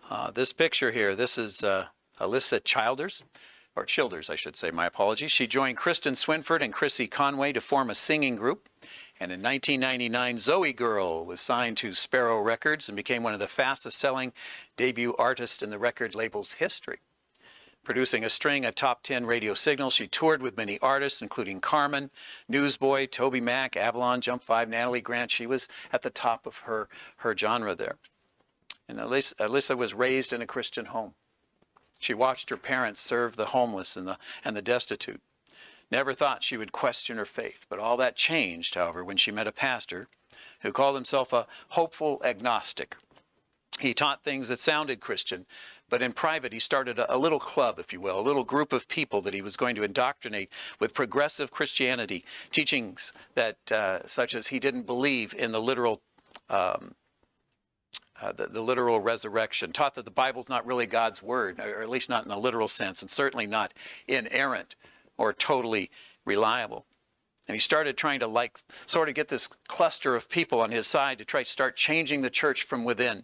This picture here, this is Alyssa Childers, I should say, my apologies. She joined Kristen Swinford and Chrissy Conway to form a singing group. And in 1999, Zoe Girl was signed to Sparrow Records and became one of the fastest selling debut artists in the record label's history. Producing a string of top 10 radio signals, she toured with many artists, including Carmen, Newsboy, Toby Mac, Avalon, Jump 5, Natalie Grant. She was at the top of her genre there. And Alyssa was raised in a Christian home. She watched her parents serve the homeless and the destitute. Never thought she would question her faith, but all that changed, however, when she met a pastor who called himself a hopeful agnostic. He taught things that sounded Christian, but in private he started a little club, if you will, a little group of people that he was going to indoctrinate with progressive Christianity, teachings that such as he didn't believe in the literal the literal resurrection, taught that the Bible's not really God's word, or at least not in a literal sense, and certainly not inerrant or totally reliable. And he started trying to sort of get this cluster of people on his side to try to start changing the church from within.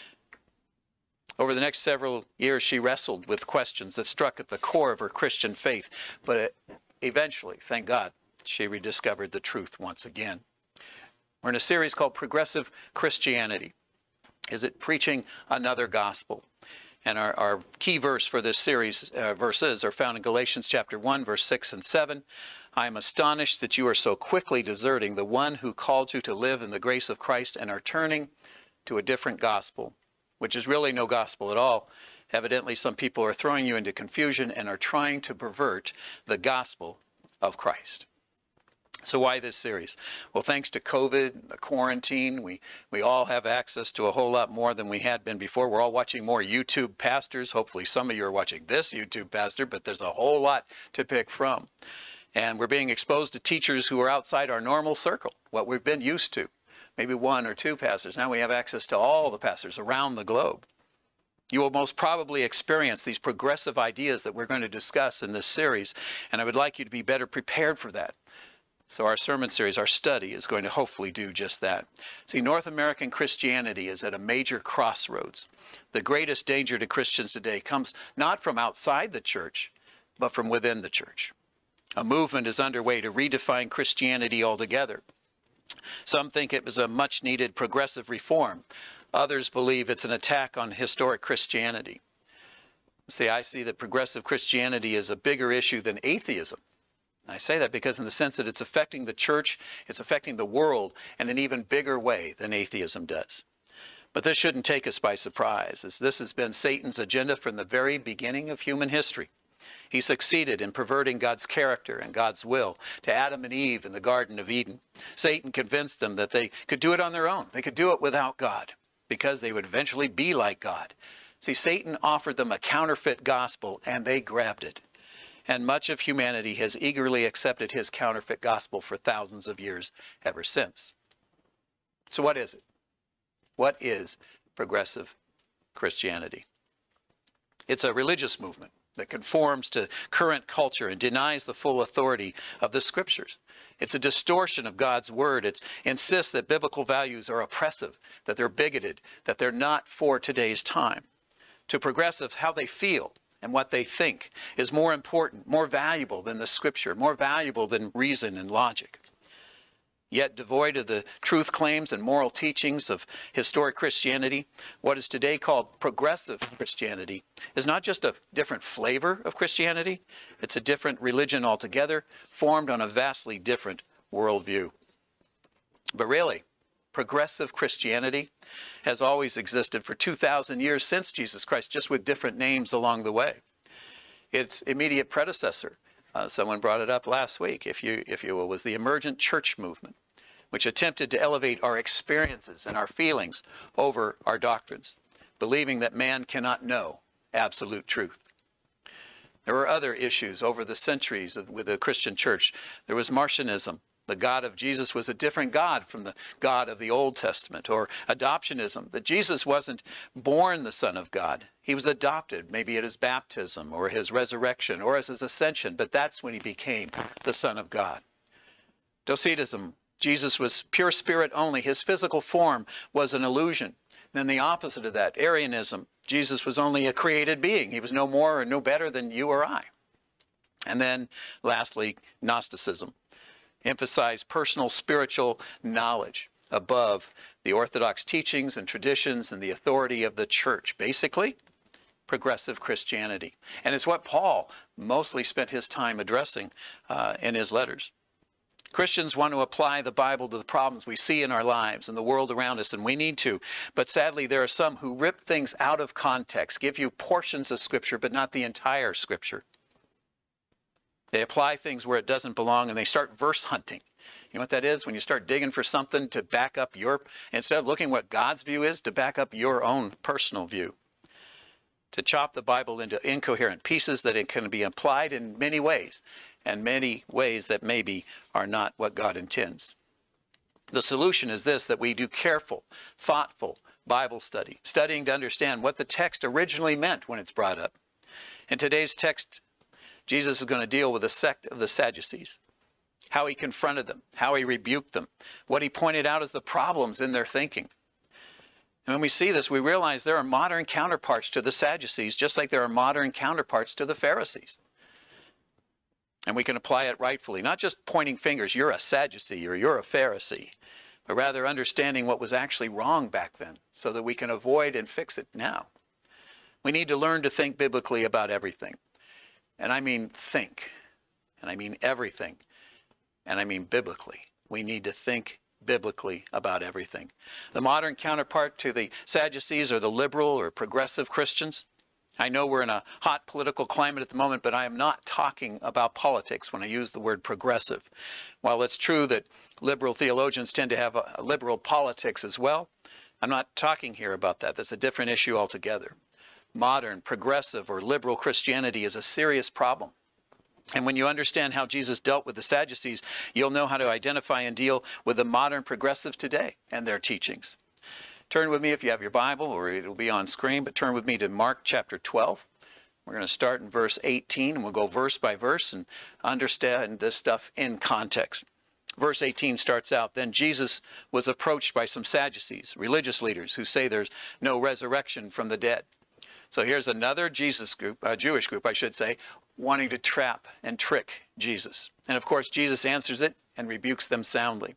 Over the next several years, she wrestled with questions that struck at the core of her Christian faith, but eventually, thank God, she rediscovered the truth once again. We're in a series called Progressive Christianity. Is it preaching another gospel? And our key verse for this series, verses, are found in Galatians chapter 1, verse 6 and 7. I am astonished that you are so quickly deserting the one who called you to live in the grace of Christ and are turning to a different gospel, which is really no gospel at all. Evidently, some people are throwing you into confusion and are trying to pervert the gospel of Christ. So why this series? Well, thanks to COVID, the quarantine, we all have access to a whole lot more than we had been before. We're all watching more YouTube pastors. Hopefully some of you are watching this YouTube pastor, but there's a whole lot to pick from. And we're being exposed to teachers who are outside our normal circle, what we've been used to. Maybe one or two pastors. Now we have access to all the pastors around the globe. You will most probably experience these progressive ideas that we're going to discuss in this series, and I would like you to be better prepared for that. So our sermon series, our study, is going to hopefully do just that. See, North American Christianity is at a major crossroads. The greatest danger to Christians today comes not from outside the church, but from within the church. A movement is underway to redefine Christianity altogether. Some think it was a much-needed progressive reform. Others believe it's an attack on historic Christianity. See, I see that progressive Christianity is a bigger issue than atheism. I say that because in the sense that it's affecting the church, it's affecting the world in an even bigger way than atheism does. But this shouldn't take us by surprise, as this has been Satan's agenda from the very beginning of human history. He succeeded in perverting God's character and God's will to Adam and Eve in the Garden of Eden. Satan convinced them that they could do it on their own. They could do it without God, because they would eventually be like God. See, Satan offered them a counterfeit gospel, and they grabbed it. And much of humanity has eagerly accepted his counterfeit gospel for thousands of years ever since. So what is it? What is progressive Christianity? It's a religious movement that conforms to current culture and denies the full authority of the scriptures. It's a distortion of God's word. It insists that biblical values are oppressive, that they're bigoted, that they're not for today's time. To progressives, how they feel and what they think is more important, more valuable than the scripture, more valuable than reason and logic. Yet devoid of the truth claims and moral teachings of historic Christianity, what is today called progressive Christianity is not just a different flavor of Christianity, it's a different religion altogether, formed on a vastly different worldview. But really, progressive Christianity has always existed for 2,000 years since Jesus Christ, just with different names along the way. Its immediate predecessor, someone brought it up last week, if you will, was the emergent church movement, which attempted to elevate our experiences and our feelings over our doctrines, believing that man cannot know absolute truth. There were other issues over the centuries with the Christian church. There was Marcionism. The God of Jesus was a different God from the God of the Old Testament. Or adoptionism, that Jesus wasn't born the Son of God. He was adopted, maybe at his baptism or his resurrection or as his ascension, but that's when he became the Son of God. Docetism, Jesus was pure spirit only. His physical form was an illusion. Then the opposite of that, Arianism. Jesus was only a created being. He was no more or no better than you or I. And then lastly, Gnosticism. Emphasized personal spiritual knowledge above the orthodox teachings and traditions and the authority of the church. Basically, progressive Christianity. And it's what Paul mostly spent his time addressing in his letters. Christians want to apply the Bible to the problems we see in our lives and the world around us, and we need to. But sadly, there are some who rip things out of context, give you portions of Scripture, but not the entire Scripture. They apply things where it doesn't belong, and they start verse hunting. You know what that is? When you start digging for something to back up instead of looking what God's view is, to back up your own personal view. To chop the Bible into incoherent pieces that it can be applied in many ways, and many ways that maybe are not what God intends. The solution is this, that we do careful, thoughtful Bible study, studying to understand what the text originally meant when it's brought up. In today's text, Jesus is going to deal with the sect of the Sadducees, how he confronted them, how he rebuked them, what he pointed out as the problems in their thinking. And when we see this, we realize there are modern counterparts to the Sadducees, just like there are modern counterparts to the Pharisees. And we can apply it rightfully, not just pointing fingers, you're a Sadducee or you're a Pharisee, but rather understanding what was actually wrong back then so that we can avoid and fix it now. We need to learn to think biblically about everything. And I mean think, and I mean everything, and I mean biblically. We need to think biblically about everything. The modern counterpart to the Sadducees are the liberal or progressive Christians. I know we're in a hot political climate at the moment, but I am not talking about politics when I use the word progressive. While it's true that liberal theologians tend to have a liberal politics as well, I'm not talking here about that. That's a different issue altogether. Modern, progressive, or liberal Christianity is a serious problem. And when you understand how Jesus dealt with the Sadducees, you'll know how to identify and deal with the modern progressives today and their teachings. Turn with me, if you have your Bible, or it'll be on screen, but turn with me to Mark chapter 12. We're going to start in verse 18, and we'll go verse by verse and understand this stuff in context. Verse 18 starts out, "Then Jesus was approached by some Sadducees, religious leaders, who say there's no resurrection from the dead." So here's another Jewish group, I should say, wanting to trap and trick Jesus. And of course, Jesus answers it and rebukes them soundly.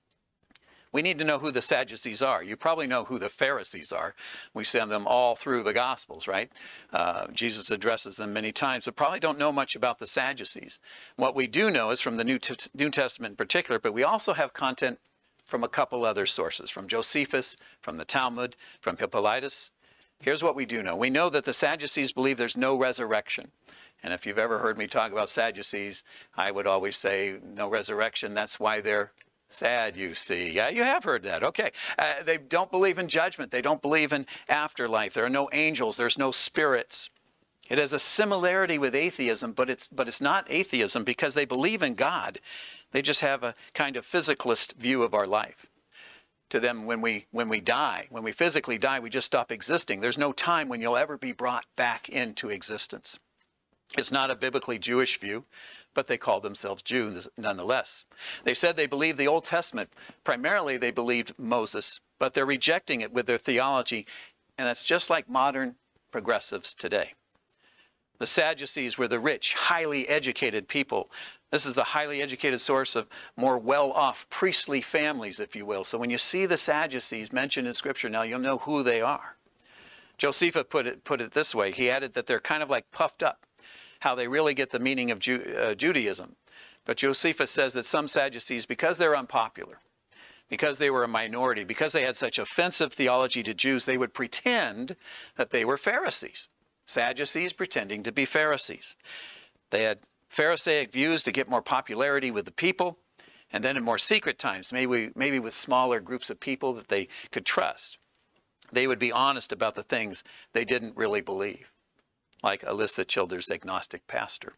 We need to know who the Sadducees are. You probably know who the Pharisees are. We see them all through the Gospels, right? Jesus addresses them many times, but probably don't know much about the Sadducees. What we do know is from the New Testament in particular, but we also have content from a couple other sources, from Josephus, from the Talmud, from Hippolytus. Here's what we do know. We know that the Sadducees believe there's no resurrection. And if you've ever heard me talk about Sadducees, I would always say no resurrection. That's why they're sad, you see. Yeah, you have heard that. Okay. They don't believe in judgment. They don't believe in afterlife. There are no angels. There's no spirits. It has a similarity with atheism, but it's not atheism because they believe in God. They just have a kind of physicalist view of our life. To them, when we die, when we physically die, we just stop existing. There's no time when you'll ever be brought back into existence. It's not a biblically Jewish view, but they called themselves Jews nonetheless. They said they believed the Old Testament. Primarily, they believed Moses, but they're rejecting it with their theology, and that's just like modern progressives today. The Sadducees were the rich, highly educated people. This is the highly educated source of more well-off priestly families, if you will. So when you see the Sadducees mentioned in Scripture, now you'll know who they are. Josephus put it this way. He added that they're kind of like puffed up, how they really get the meaning of Judaism. But Josephus says that some Sadducees, because they're unpopular, because they were a minority, because they had such offensive theology to Jews, they would pretend that they were Pharisees. Sadducees pretending to be Pharisees. They had Pharisaic views to get more popularity with the people, and then in more secret times, maybe with smaller groups of people that they could trust, they would be honest about the things they didn't really believe, like Alyssa Childers' agnostic pastor.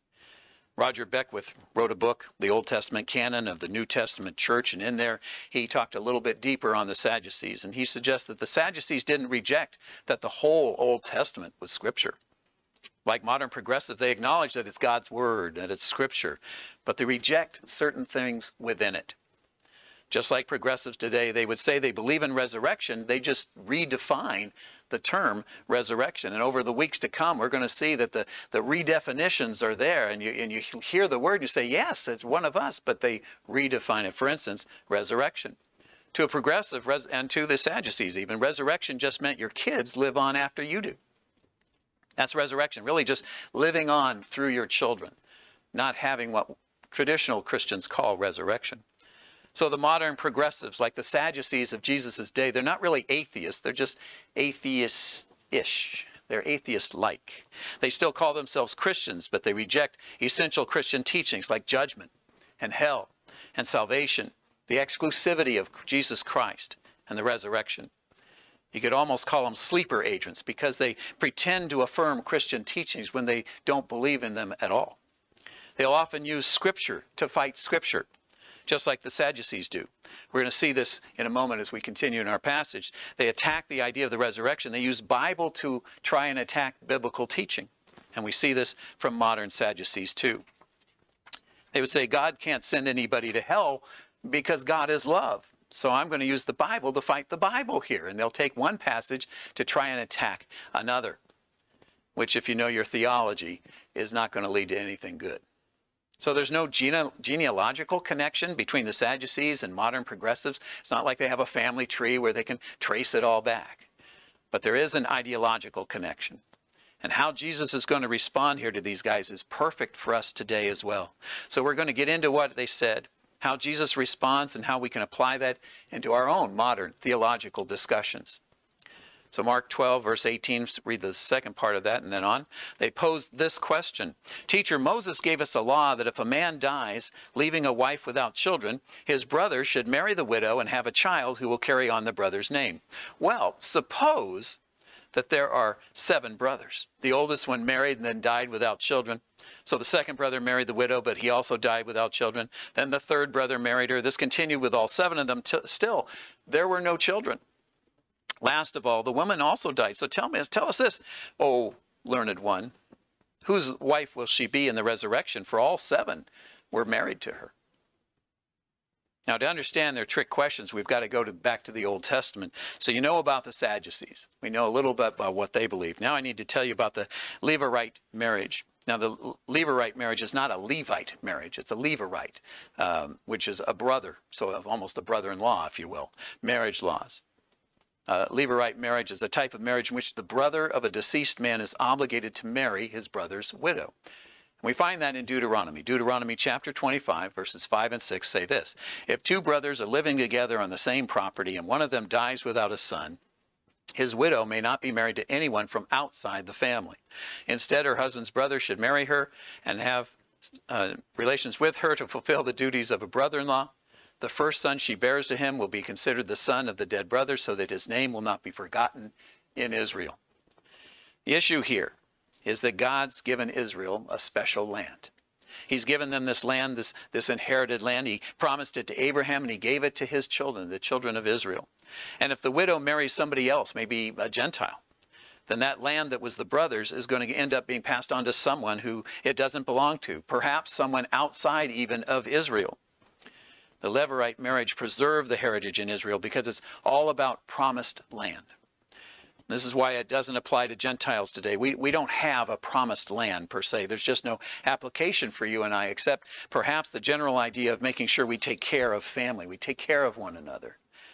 Roger Beckwith wrote a book, The Old Testament Canon of the New Testament Church, and in there he talked a little bit deeper on the Sadducees, and he suggests that the Sadducees didn't reject that the whole Old Testament was Scripture. Like modern progressives, they acknowledge that it's God's Word, that it's Scripture, but they reject certain things within it. Just like progressives today, they would say they believe in resurrection, they just redefine the term resurrection. And over the weeks to come, we're going to see that the redefinitions are there, and you hear the word, and you say, yes, it's one of us, but they redefine it. For instance, resurrection. To a progressive, and to the Sadducees even, resurrection just meant your kids live on after you do. That's resurrection, really just living on through your children, not having what traditional Christians call resurrection. So the modern progressives, like the Sadducees of Jesus' day, they're not really atheists, they're just atheist-ish. They're atheist-like. They still call themselves Christians, but they reject essential Christian teachings like judgment and hell and salvation, the exclusivity of Jesus Christ and the resurrection. You could almost call them sleeper agents because they pretend to affirm Christian teachings when they don't believe in them at all. They'll often use Scripture to fight Scripture, just like the Sadducees do. We're going to see this in a moment as we continue in our passage. They attack the idea of the resurrection. They use Bible to try and attack biblical teaching. And we see this from modern Sadducees too. They would say God can't send anybody to hell because God is love. So I'm going to use the Bible to fight the Bible here. And they'll take one passage to try and attack another, which, if you know your theology, is not going to lead to anything good. So there's no genealogical connection between the Sadducees and modern progressives. It's not like they have a family tree where they can trace it all back. But there is an ideological connection. And how Jesus is going to respond here to these guys is perfect for us today as well. So we're going to get into what they said, how Jesus responds, and how we can apply that into our own modern theological discussions. So Mark 12, verse 18, read the second part of that and then on. They posed this question. Teacher, Moses gave us a law that if a man dies, leaving a wife without children, his brother should marry the widow and have a child who will carry on the brother's name. Well, suppose that there are 7 brothers. The oldest one married and then died without children. So the second brother married the widow, but he also died without children. Then the third brother married her. This continued with all 7 of them. Still, there were no children. Last of all, the woman also died. So tell us this, O learned one, whose wife will she be in the resurrection? For all 7 were married to her. Now, to understand their trick questions, we've got to go back to the Old Testament. So you know about the Sadducees. We know a little bit about what they believe. Now I need to tell you about the Levirate marriage. Now, the Levirate marriage is not a Levite marriage. It's a Levirate, which is a brother, so almost a brother-in-law, if you will, marriage laws. Levirate marriage is a type of marriage in which the brother of a deceased man is obligated to marry his brother's widow. And we find that in Deuteronomy. Deuteronomy chapter 25, verses 5 and 6 say this. If 2 brothers are living together on the same property and one of them dies without a son, his widow may not be married to anyone from outside the family. Instead, her husband's brother should marry her and have relations with her to fulfill the duties of a brother-in-law. The first son she bears to him will be considered the son of the dead brother, so that his name will not be forgotten in Israel. The issue here is that God's given Israel a special land. He's given them this land, this inherited land. He promised it to Abraham, and he gave it to his children, the children of Israel. And if the widow marries somebody else, maybe a Gentile, then that land that was the brothers is going to end up being passed on to someone who it doesn't belong to, perhaps someone outside even of Israel. The Levirate marriage preserved the heritage in Israel because it's all about promised land. This is why it doesn't apply to Gentiles today. We don't have a promised land per se. There's just no application for you and I, except perhaps the general idea of making sure we take care of family. We take care of one another.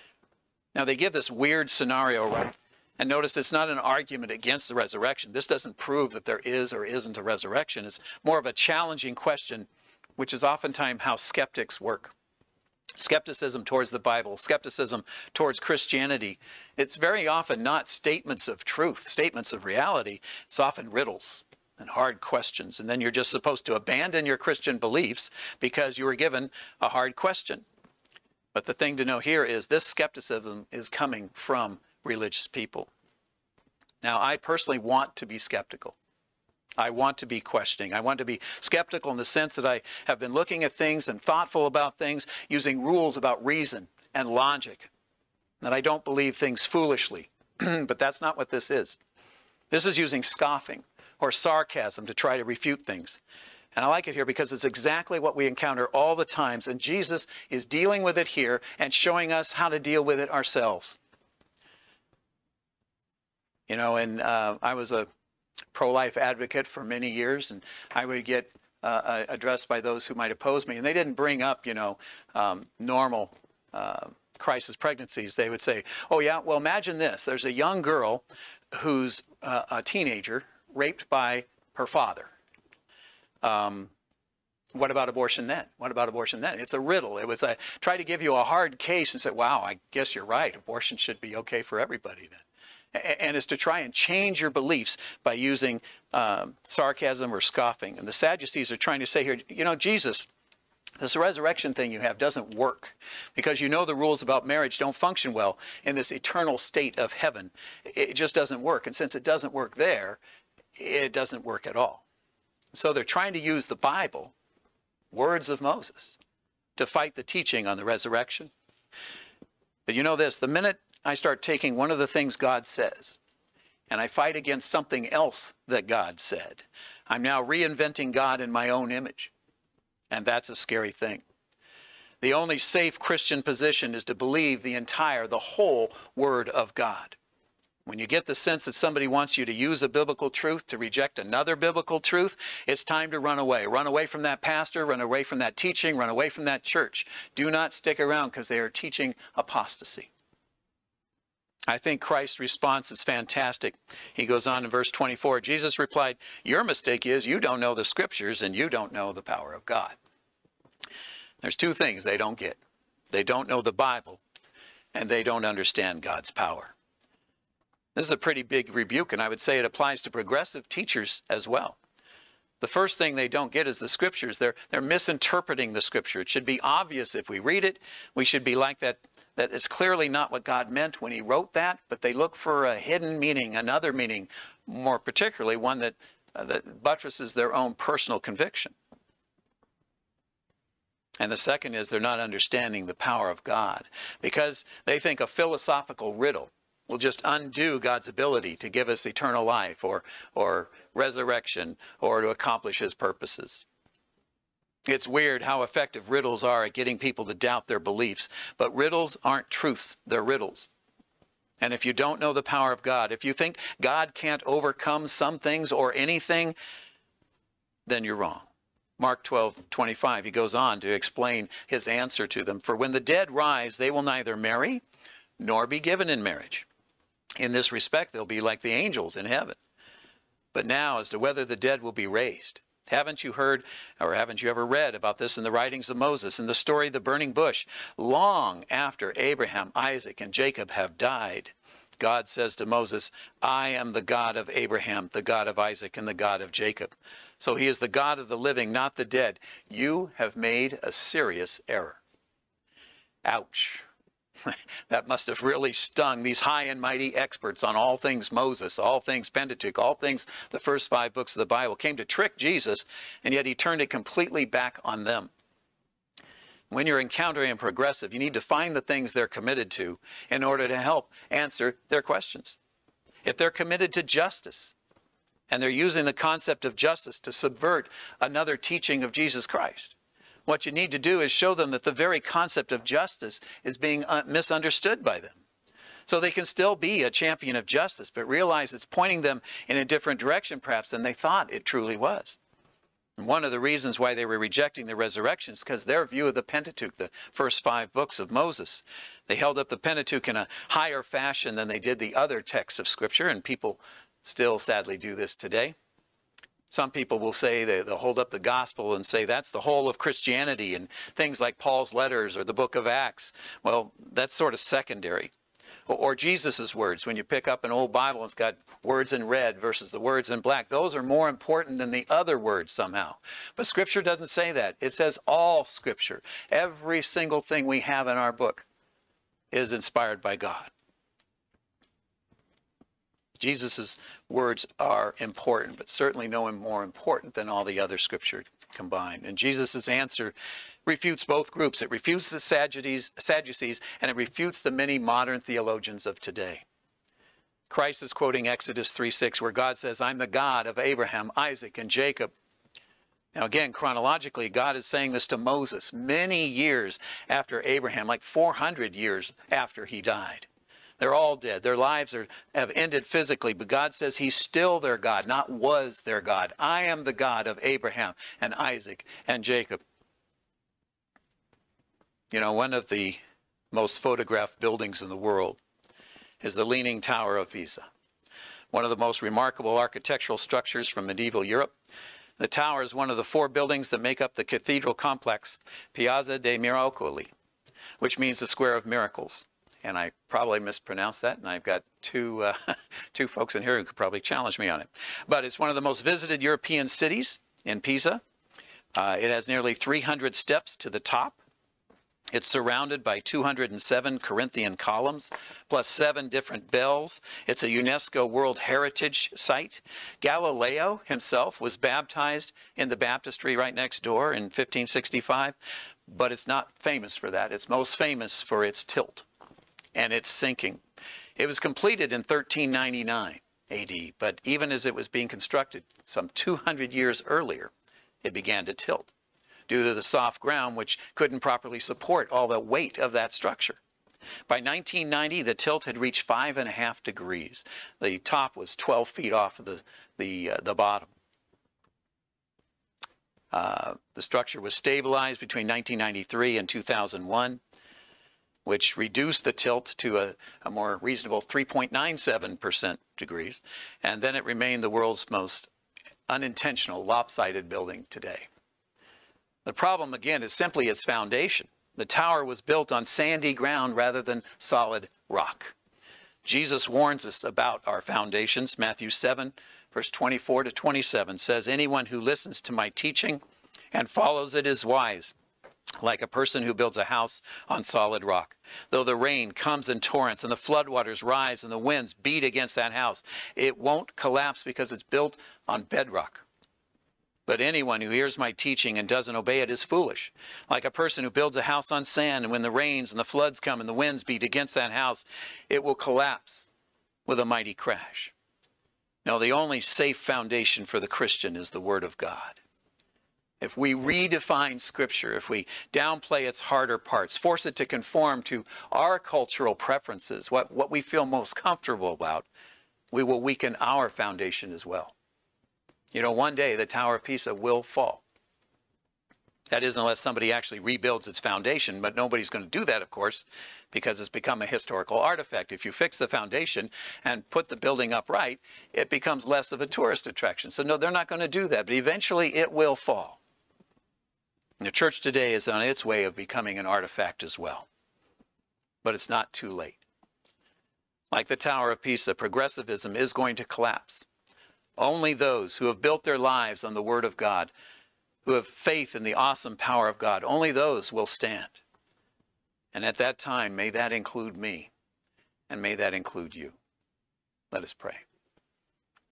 Now they give this weird scenario, right? And notice it's not an argument against the resurrection. This doesn't prove that there is or isn't a resurrection. It's more of a challenging question, which is oftentimes how skeptics work. Skepticism towards the Bible, skepticism towards Christianity, it's very often not statements of truth, statements of reality. It's often riddles and hard questions. And then you're just supposed to abandon your Christian beliefs because you were given a hard question. But the thing to know here is this skepticism is coming from religious people. Now, I personally want to be skeptical. I want to be questioning. I want to be skeptical in the sense that I have been looking at things and thoughtful about things using rules about reason and logic. That I don't believe things foolishly. But that's not what this is. This is using scoffing or sarcasm to try to refute things. And I like it here because it's exactly what we encounter all the times. And Jesus is dealing with it here and showing us how to deal with it ourselves. You know, and I was a pro-life advocate for many years, and I would get addressed by those who might oppose me. And they didn't bring up, you know, normal crisis pregnancies. They would say, oh, yeah, well, imagine this. There's a young girl who's a teenager raped by her father. What about abortion then? What about abortion then? It's a riddle. It was try to give you a hard case and say, wow, I guess you're right. Abortion should be okay for everybody then. And it's to try and change your beliefs by using sarcasm or scoffing. And the Sadducees are trying to say here, you know, Jesus, this resurrection thing you have doesn't work because you know the rules about marriage don't function well in this eternal state of heaven. It just doesn't work. And since it doesn't work there, it doesn't work at all. So they're trying to use the Bible, words of Moses, to fight the teaching on the resurrection. But you know this, the minute I start taking one of the things God says and I fight against something else that God said, I'm now reinventing God in my own image. And that's a scary thing. The only safe Christian position is to believe the whole Word of God. When you get the sense that somebody wants you to use a biblical truth to reject another biblical truth, it's time to run away. Run away from that pastor, run away from that teaching, run away from that church. Do not stick around because they are teaching apostasy. I think Christ's response is fantastic. He goes on in verse 24, Jesus replied, your mistake is you don't know the scriptures and you don't know the power of God. There's two things they don't get. They don't know the Bible and they don't understand God's power. This is a pretty big rebuke, and I would say it applies to progressive teachers as well. The first thing they don't get is the scriptures. They're misinterpreting the scripture. It should be obvious if we read it. We should be like that. That is clearly not what God meant when he wrote that, but they look for a hidden meaning, another meaning, more particularly one that buttresses their own personal conviction. And the second is they're not understanding the power of God because they think a philosophical riddle will just undo God's ability to give us eternal life or resurrection or to accomplish his purposes. It's weird how effective riddles are at getting people to doubt their beliefs, but riddles aren't truths, they're riddles. And if you don't know the power of God, if you think God can't overcome some things or anything, then you're wrong. Mark 12:25, he goes on to explain his answer to them. For when the dead rise, they will neither marry nor be given in marriage. In this respect, they'll be like the angels in heaven. But now, as to whether the dead will be raised, haven't you heard or haven't you ever read about this in the writings of Moses, in the story of the burning bush? Long after Abraham, Isaac, and Jacob have died, God says to Moses, I am the God of Abraham, the God of Isaac, and the God of Jacob. So he is the God of the living, not the dead. You have made a serious error. Ouch. That must have really stung these high and mighty experts on all things Moses, all things Pentateuch, all things the first 5 books of the Bible. Came to trick Jesus, and yet he turned it completely back on them. When you're encountering a progressive, you need to find the things they're committed to in order to help answer their questions. If they're committed to justice, and they're using the concept of justice to subvert another teaching of Jesus Christ, what you need to do is show them that the very concept of justice is being misunderstood by them. So they can still be a champion of justice, but realize it's pointing them in a different direction perhaps than they thought it truly was. And one of the reasons why they were rejecting the resurrection is because their view of the Pentateuch, the first 5 books of Moses, they held up the Pentateuch in a higher fashion than they did the other texts of Scripture, and people still sadly do this today. Some people will say, they'll hold up the gospel and say that's the whole of Christianity and things like Paul's letters or the book of Acts. Well, that's sort of secondary. Or Jesus' words, when you pick up an old Bible and it's got words in red versus the words in black. Those are more important than the other words somehow. But Scripture doesn't say that. It says all Scripture. Every single thing we have in our book is inspired by God. Jesus' words are important, but certainly no more important than all the other Scripture combined. And Jesus' answer refutes both groups. It refutes the Sadducees, and it refutes the many modern theologians of today. Christ is quoting Exodus 3:6, where God says, I'm the God of Abraham, Isaac, and Jacob. Now again, chronologically, God is saying this to Moses many years after Abraham, like 400 years after he died. They're all dead. Their lives have ended physically, but God says he's still their God, not was their God. I am the God of Abraham and Isaac and Jacob. You know, one of the most photographed buildings in the world is the Leaning Tower of Pisa, one of the most remarkable architectural structures from medieval Europe. The tower is one of the 4 buildings that make up the cathedral complex, Piazza dei Miracoli, which means the Square of Miracles. And I probably mispronounced that, and I've got two folks in here who could probably challenge me on it. But it's one of the most visited European cities in Pisa. It has nearly 300 steps to the top. It's surrounded by 207 Corinthian columns, plus 7 different bells. It's a UNESCO World Heritage Site. Galileo himself was baptized in the baptistry right next door in 1565, but it's not famous for that. It's most famous for its tilt and its sinking. It was completed in 1399 AD, but even as it was being constructed some 200 years earlier, it began to tilt due to the soft ground, which couldn't properly support all the weight of that structure. By 1990, the tilt had reached 5.5 degrees. The top was 12 feet off of the bottom. The structure was stabilized between 1993 and 2001, which reduced the tilt to a more reasonable 3.97% degrees, and then it remained the world's most unintentional, lopsided building today. The problem, again, is simply its foundation. The tower was built on sandy ground rather than solid rock. Jesus warns us about our foundations. Matthew 7, verse 24 to 27 says, "Anyone who listens to my teaching and follows it is wise, like a person who builds a house on solid rock. Though the rain comes in torrents and the floodwaters rise and the winds beat against that house, it won't collapse because it's built on bedrock. But anyone who hears my teaching and doesn't obey it is foolish, like a person who builds a house on sand, and when the rains and the floods come and the winds beat against that house, it will collapse with a mighty crash." Now, the only safe foundation for the Christian is the Word of God. If we redefine Scripture, if we downplay its harder parts, force it to conform to our cultural preferences, what we feel most comfortable about, we will weaken our foundation as well. You know, one day the Tower of Pisa will fall. That is, unless somebody actually rebuilds its foundation, but nobody's going to do that, of course, because it's become a historical artifact. If you fix the foundation and put the building upright, it becomes less of a tourist attraction. So no, they're not going to do that, but eventually it will fall. And the church today is on its way of becoming an artifact as well. But it's not too late. Like the Tower of Pisa, progressivism is going to collapse. Only those who have built their lives on the Word of God, who have faith in the awesome power of God, only those will stand. And at that time, may that include me, and may that include you. Let us pray.